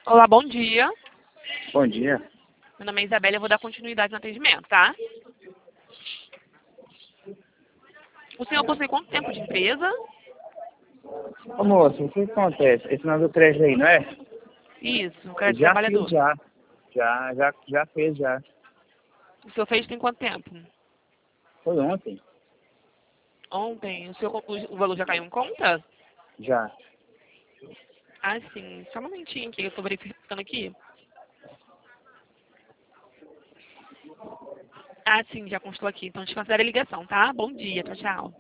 Olá, bom dia. Bom dia. Meu nome é Isabela, eu vou dar continuidade no atendimento, tá? O senhor possui quanto tempo de empresa? Ô moço, o que acontece? Esse nome do crédito aí, não é? Isso, crédito Já fiz trabalhador. já. Já fez já. O senhor fez tem quanto tempo? Foi ontem. Ontem. O valor já caiu em conta? Já. Ah, sim. Só um momentinho aqui, eu tô verificando aqui. Ah, sim, já constou aqui. Então, desconsidera a ligação, tá? Bom dia, tchau, tchau.